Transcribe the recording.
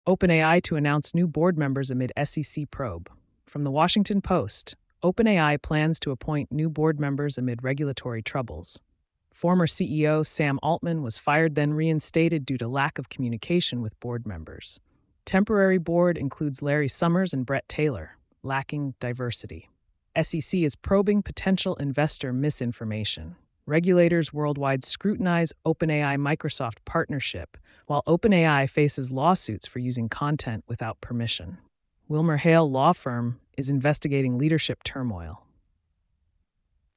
OpenAI to announce new board members amid SEC probe. From the Washington Post, OpenAI plans to appoint new board members amid regulatory troubles. Former CEO Sam Altman was fired then reinstated due to lack of communication with board members. Temporary board includes Larry Summers and Brett Taylor, lacking diversity. SEC is probing potential investor misinformation. Regulators worldwide scrutinize OpenAI Microsoft partnership, while OpenAI faces lawsuits for using content without permission. Wilmer Hale Law Firm is investigating leadership turmoil.